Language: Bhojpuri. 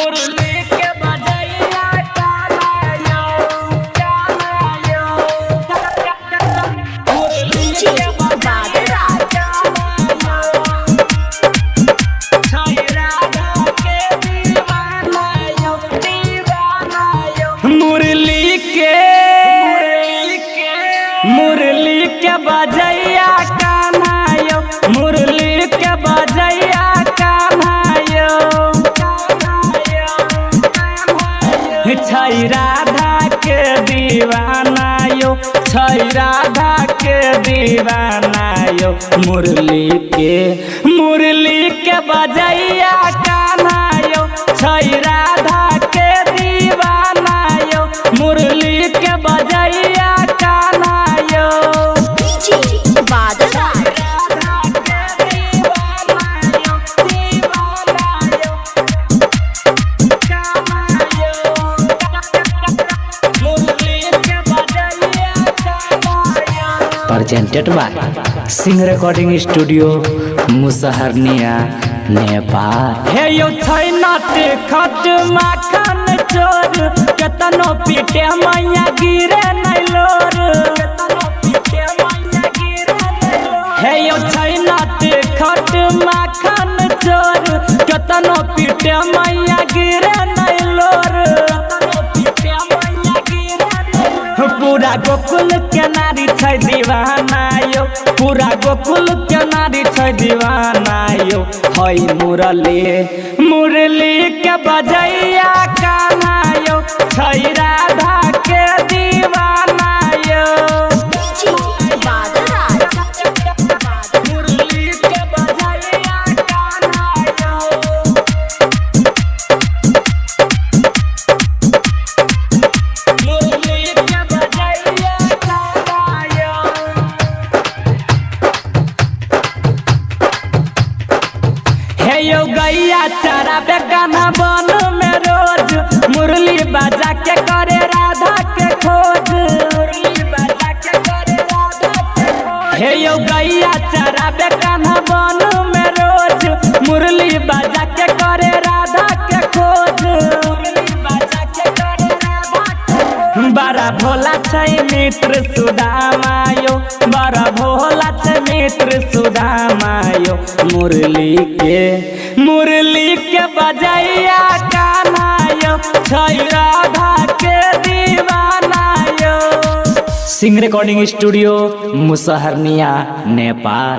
मुरली के बजैया काना यो मुरली के बजैया काना यो छई राधा के दीवाना यो मुरली के बजैया कान्हा यो मुरली के बजैया कान्हा यो छई राधा के दीवाना यो छई राधा के दीवाना यो मुरली के बजैया कान्हा यो छई राधा के दीवाना यो मुरली के बजैया कान्हा यो presented by Sing Recording Studio Musaharniya Nepal. हे यो छैना खट माखन चोर केतनो पीटे मैया गिरे नै लोर हे यो छैना खट माखन चोर केतनो पीटे मैया गिरे नै लोर पूरा गोकुल के नारी छै दीवाना यो पूरा गोकुल के नारी छै दीवाना यो हई मुरली के बजैया कान्हा यो छै राधा के दीवाना यो मुरली के बजैया कान्हा यो मुरली के बजैया कान्हा यो हे यो गैया चराबे कान्हा बन में रोज मुरली बजा के करे राधा के खोज मुरली बजा के करे राधा के खोज हे यो गैया चराबे कान्हा बन में रोज मुरली बजा के करे राधा के खोज मुरली बजा के करे राधा के खोज बड़ा भोला छै मित्र सुदामा यो बड़ा भोला छै मित्र सुदामा यो मुरली के बजैया कान्हा यो छै राधा के दीवाना यो Sing Recording Studio Musaharniya Nepal.